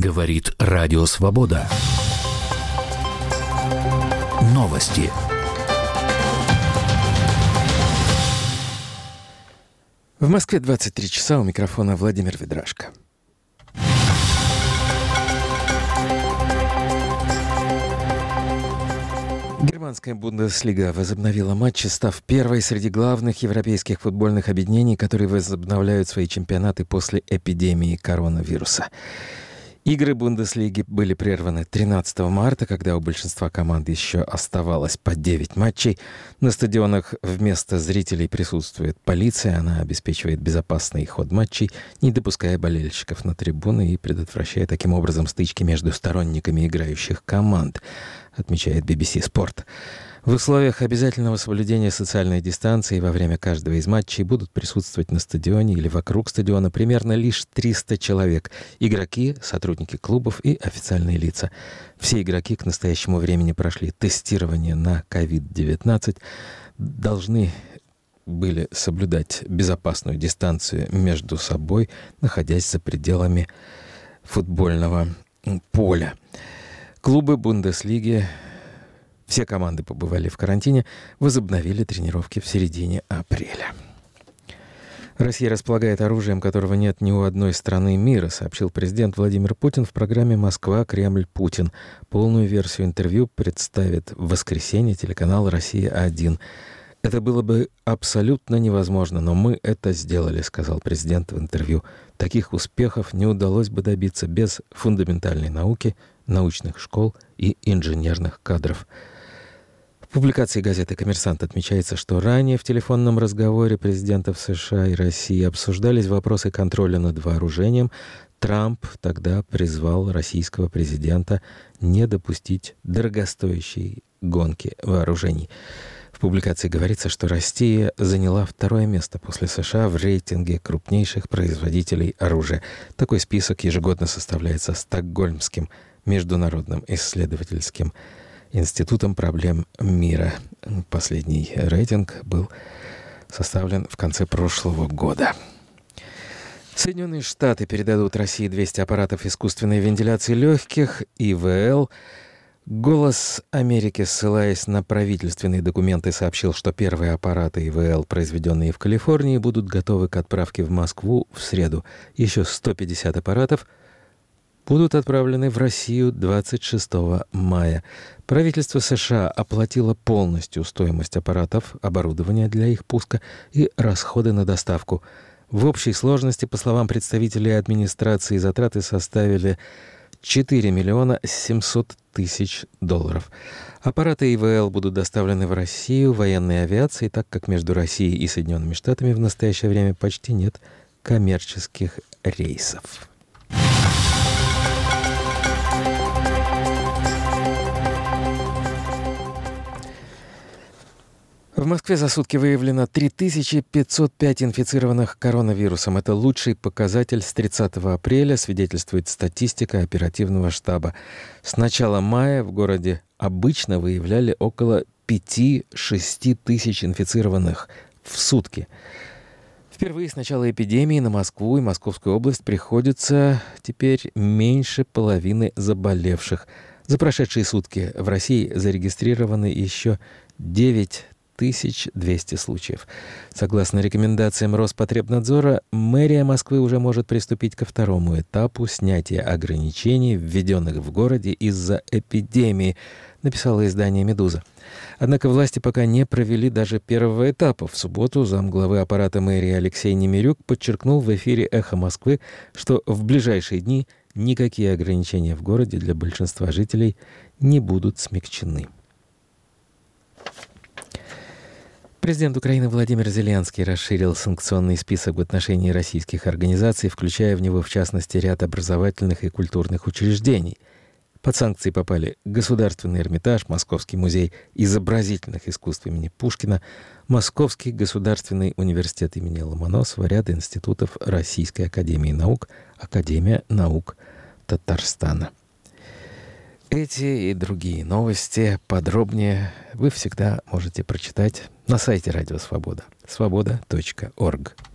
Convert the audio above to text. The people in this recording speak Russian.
Говорит Радио Свобода. Новости. В Москве 23 часа, у микрофона Владимир Ведрашко. Германская Бундеслига возобновила матчи, став первой среди главных европейских футбольных объединений, которые возобновляют свои чемпионаты после эпидемии коронавируса. Игры Бундеслиги были прерваны 13 марта, когда у большинства команд еще оставалось по 9 матчей. На стадионах вместо зрителей присутствует полиция. Она обеспечивает безопасный ход матчей, не допуская болельщиков на трибуны и предотвращая таким образом стычки между сторонниками играющих команд, отмечает BBC Sport. В условиях обязательного соблюдения социальной дистанции во время каждого из матчей будут присутствовать на стадионе или вокруг стадиона примерно лишь 300 человек. Игроки, сотрудники клубов и официальные лица. Все игроки к настоящему времени прошли тестирование на COVID-19, должны были соблюдать безопасную дистанцию между собой, находясь за пределами футбольного поля. Клубы Бундеслиги, все команды побывали в карантине, возобновили тренировки в середине апреля. Россия располагает оружием, которого нет ни у одной страны мира, сообщил президент Владимир Путин в программе «Москва. Кремль. Путин». Полную версию интервью представит в воскресенье телеканал «Россия-1». «Это было бы абсолютно невозможно, но мы это сделали», — сказал президент в интервью. «Таких успехов не удалось бы добиться без фундаментальной науки, научных школ и инженерных кадров». В публикации газеты «Коммерсант» отмечается, что ранее в телефонном разговоре президентов США и России обсуждались вопросы контроля над вооружением. Трамп тогда призвал российского президента не допустить дорогостоящей гонки вооружений. В публикации говорится, что Россия заняла второе место после США в рейтинге крупнейших производителей оружия. Такой список ежегодно составляется Стокгольмским международным исследовательским Институтом проблем мира. Последний рейтинг был составлен в конце прошлого года. Соединенные Штаты передадут России 200 аппаратов искусственной вентиляции легких, ИВЛ. «Голос Америки», ссылаясь на правительственные документы, сообщил, что первые аппараты ИВЛ, произведенные в Калифорнии, будут готовы к отправке в Москву в среду. Еще 150 аппаратов будут отправлены в Россию 26 мая. Правительство США оплатило полностью стоимость аппаратов, оборудования для их пуска и расходы на доставку. В общей сложности, по словам представителей администрации, затраты составили $4 миллиона 700 тысяч. Аппараты ИВЛ будут доставлены в Россию военной авиацией, так как между Россией и Соединенными Штатами в настоящее время почти нет коммерческих рейсов. В Москве за сутки выявлено 3505 инфицированных коронавирусом. Это лучший показатель с 30 апреля, свидетельствует статистика оперативного штаба. С начала мая в городе обычно выявляли около 5-6 тысяч инфицированных в сутки. Впервые с начала эпидемии на Москву и Московскую область приходится теперь меньше половины заболевших. За прошедшие сутки в России зарегистрированы еще 9200 случаев. Согласно рекомендациям Роспотребнадзора, мэрия Москвы уже может приступить ко второму этапу снятия ограничений, введенных в городе из-за эпидемии, написало издание «Медуза». Однако власти пока не провели даже первого этапа. В субботу замглавы аппарата мэрии Алексей Немирюк подчеркнул в эфире «Эхо Москвы», что в ближайшие дни никакие ограничения в городе для большинства жителей не будут смягчены. Президент Украины Владимир Зеленский расширил санкционный список в отношении российских организаций, включая в него, в частности, ряд образовательных и культурных учреждений. Под санкции попали Государственный Эрмитаж, Московский музей изобразительных искусств имени Пушкина, Московский государственный университет имени Ломоносова, ряд институтов Российской академии наук, Академия наук Татарстана. Эти и другие новости подробнее вы всегда можете прочитать на сайте Радио Свобода. Свобода.орг.